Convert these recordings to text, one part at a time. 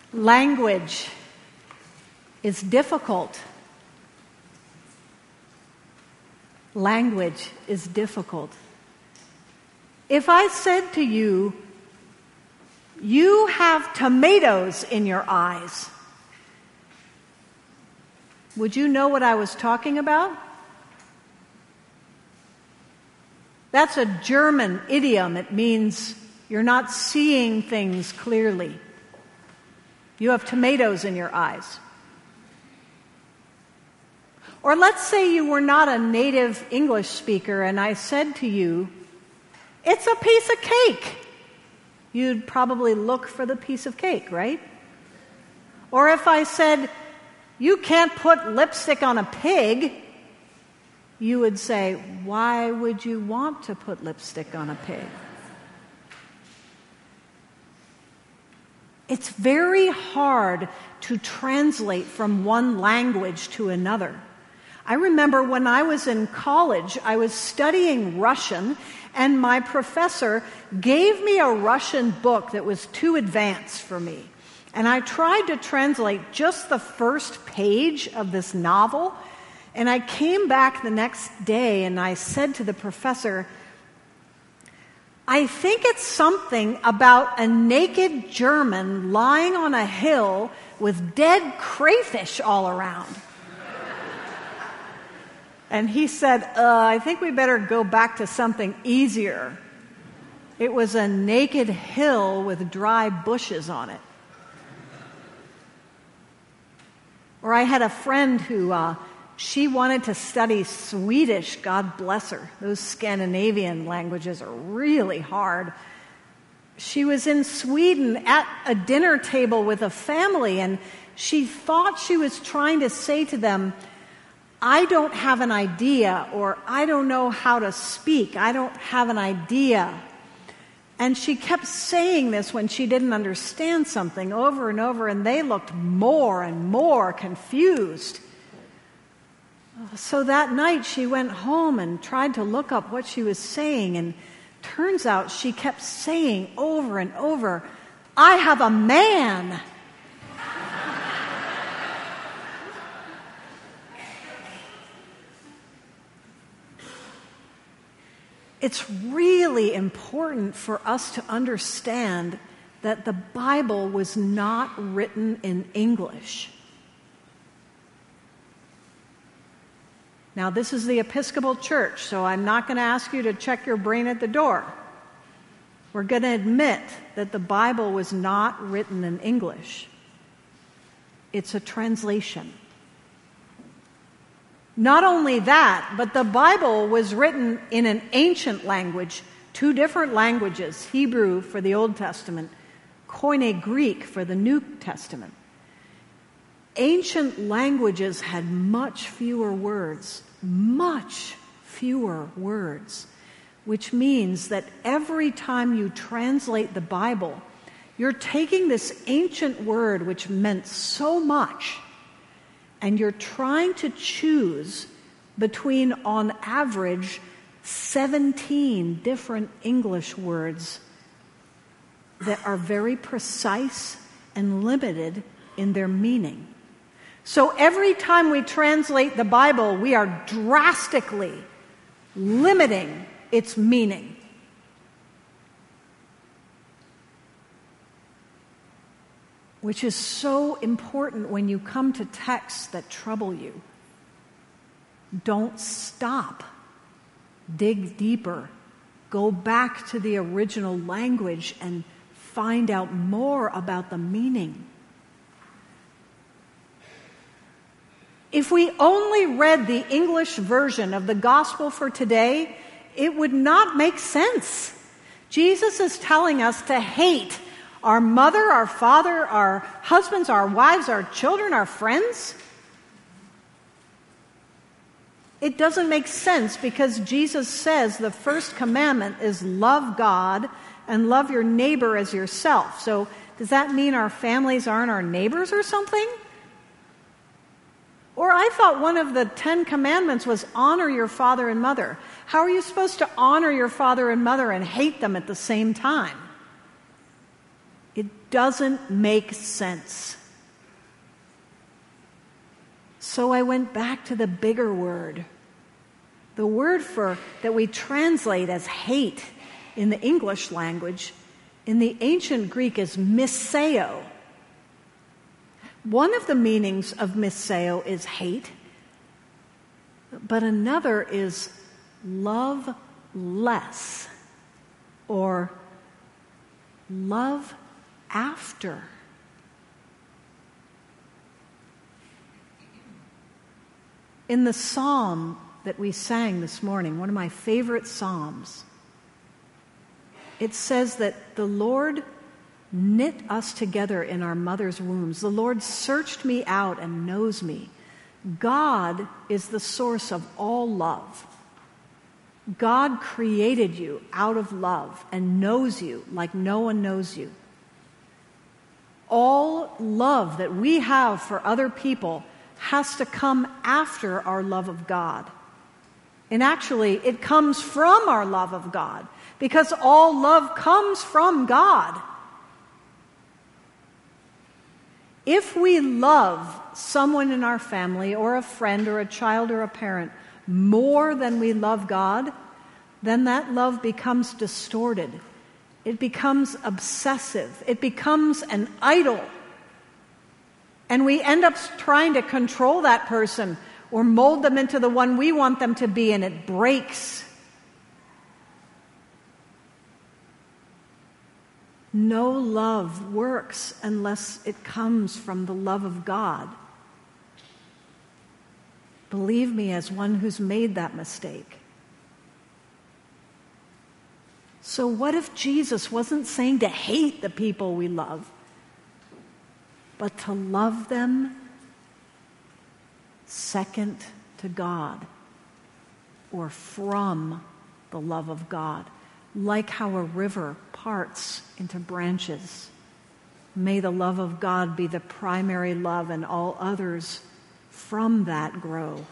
Language is difficult. Language is difficult. If I said to you, you have tomatoes in your eyes, would you know what I was talking about? That's a German idiom. It means you're not seeing things clearly. You have tomatoes in your eyes. Or let's say you were not a native English speaker and I said to you, it's a piece of cake. You'd probably look for the piece of cake, right? Or if I said, you can't put lipstick on a pig, you would say, why would you want to put lipstick on a pig? It's very hard to translate from one language to another. I remember when I was in college, I was studying Russian, and my professor gave me a Russian book that was too advanced for me. And I tried to translate just the first page of this novel, and I came back the next day and I said to the professor, I think it's something about a naked German lying on a hill with dead crayfish all around. And he said, I think we better go back to something easier. It was a naked hill with dry bushes on it. Or I had a friend who, she wanted to study Swedish, God bless her. Those Scandinavian languages are really hard. She was in Sweden at a dinner table with a family, and she thought she was trying to say to them, I don't have an idea, or I don't know how to speak. I don't have an idea. And she kept saying this when she didn't understand something over and over, and they looked more and more confused. So that night she went home and tried to look up what she was saying, and turns out she kept saying over and over, I have a man. It's really important for us to understand that the Bible was not written in English. Now, this is the Episcopal Church, so I'm not going to ask you to check your brain at the door. We're going to admit that the Bible was not written in English. It's a translation. Not only that, but the Bible was written in an ancient language, two different languages, Hebrew for the Old Testament, Koine Greek for the New Testament. Ancient languages had much fewer words, which means that every time you translate the Bible, you're taking this ancient word which meant so much, and you're trying to choose between, on average, 17 different English words that are very precise and limited in their meaning. So every time we translate the Bible, we are drastically limiting its meaning. Which is so important when you come to texts that trouble you. Don't stop. Dig deeper. Go back to the original language and find out more about the meaning. If we only read the English version of the gospel for today, it would not make sense. Jesus is telling us to hate our mother, our father, our husbands, our wives, our children, our friends. It doesn't make sense because Jesus says the first commandment is love God and love your neighbor as yourself. So does that mean our families aren't our neighbors or something? Or I thought one of the 10 commandments was honor your father and mother. How are you supposed to honor your father and mother and hate them at the same time? It doesn't make sense. So I went back to the bigger word. The word for that we translate as hate in the English language, in the ancient Greek is miseo. One of the meanings of miseo is hate, but another is love less or love after. In the psalm that we sang this morning, one of my favorite psalms, it says that the Lord knit us together in our mother's wombs. The Lord searched me out and knows me. God is the source of all love. God created you out of love and knows you like no one knows you. All love that we have for other people has to come after our love of God. And actually, it comes from our love of God, because all love comes from God. If we love someone in our family or a friend or a child or a parent more than we love God, then that love becomes distorted. It becomes obsessive. It becomes an idol. And we end up trying to control that person or mold them into the one we want them to be, and it breaks. No love works unless it comes from the love of God. Believe me, as one who's made that mistake. So what if Jesus wasn't saying to hate the people we love, but to love them second to God, or from the love of God, like how a river parts into branches? May the love of God be the primary love, and all others from that grow.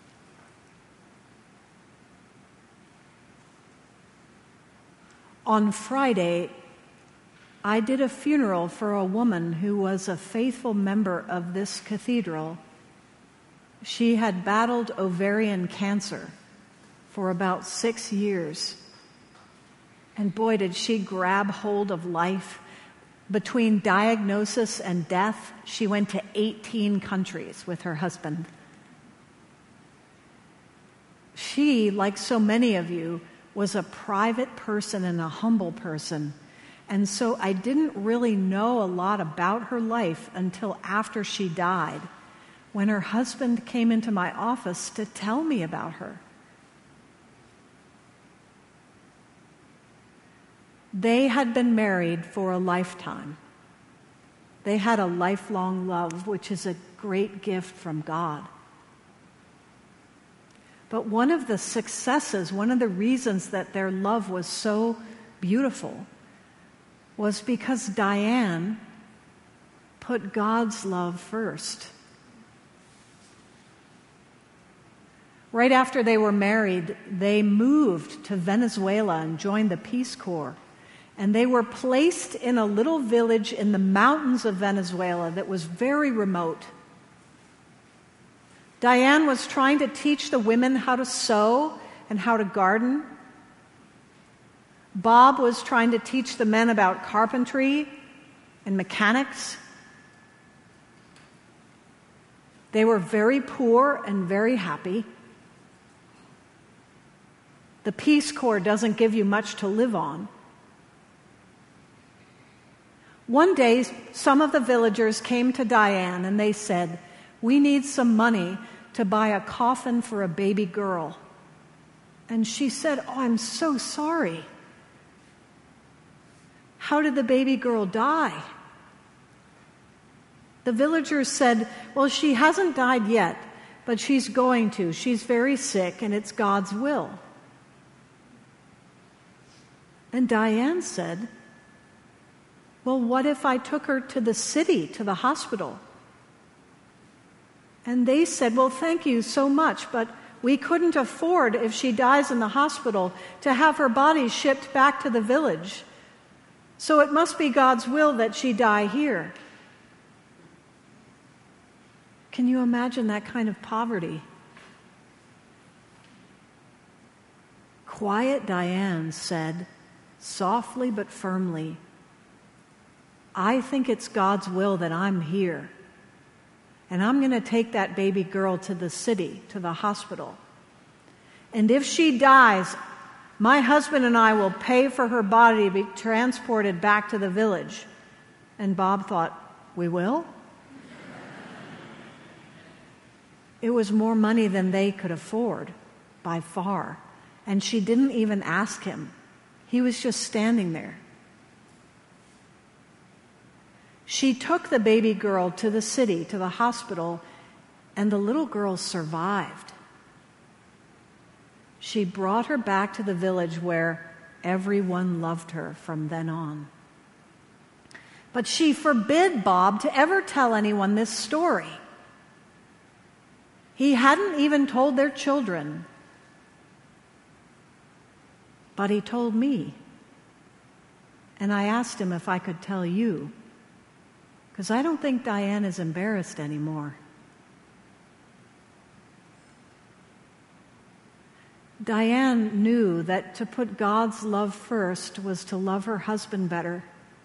On Friday, I did a funeral for a woman who was a faithful member of this cathedral. She had battled ovarian cancer for about 6 years. And boy, did she grab hold of life. Between diagnosis and death, she went to 18 countries with her husband. She, like so many of you, was a private person and a humble person. And so I didn't really know a lot about her life until after she died, when her husband came into my office to tell me about her. They had been married for a lifetime. They had a lifelong love, which is a great gift from God. But one of the successes, one of the reasons that their love was so beautiful, was because Diane put God's love first. Right after they were married, they moved to Venezuela and joined the Peace Corps. And they were placed in a little village in the mountains of Venezuela that was very remote. Diane was trying to teach the women how to sew and how to garden. Bob was trying to teach the men about carpentry and mechanics. They were very poor and very happy. The Peace Corps doesn't give you much to live on. One day, some of the villagers came to Diane and they said, "We need some money to buy a coffin for a baby girl." And she said, "Oh, I'm so sorry. How did the baby girl die?" The villagers said, "Well, she hasn't died yet, but she's going to. She's very sick, and it's God's will." And Diane said, "Well, what if I took her to the city, to the hospital?" And they said, "Well, thank you so much, but we couldn't afford, if she dies in the hospital, to have her body shipped back to the village. So it must be God's will that she die here. Can you imagine that kind of poverty? Quiet Diane said, softly but firmly, I think it's God's will that I'm here. And I'm going to take that baby girl to the city, to the hospital. And if she dies, my husband and I will pay for her body to be transported back to the village. And Bob thought, we will? It was more money than they could afford, by far. And she didn't even ask him. He was just standing there. She took the baby girl to the city, to the hospital, and the little girl survived. She brought her back to the village where everyone loved her from then on. But she forbid Bob to ever tell anyone this story. He hadn't even told their children. But he told me. And I asked him if I could tell you. Because I don't think Diane is embarrassed anymore. Diane knew that to put God's love first was to love her husband better.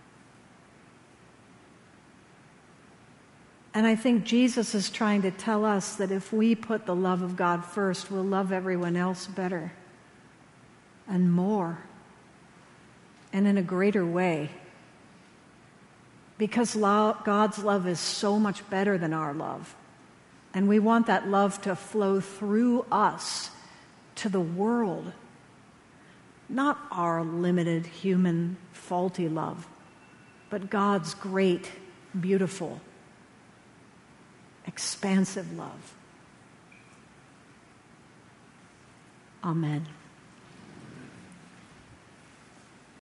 And I think Jesus is trying to tell us that if we put the love of God first, we'll love everyone else better and more and in a greater way. Because God's love is so much better than our love. And we want that love to flow through us to the world. Not our limited, human, faulty love, but God's great, beautiful, expansive love. Amen.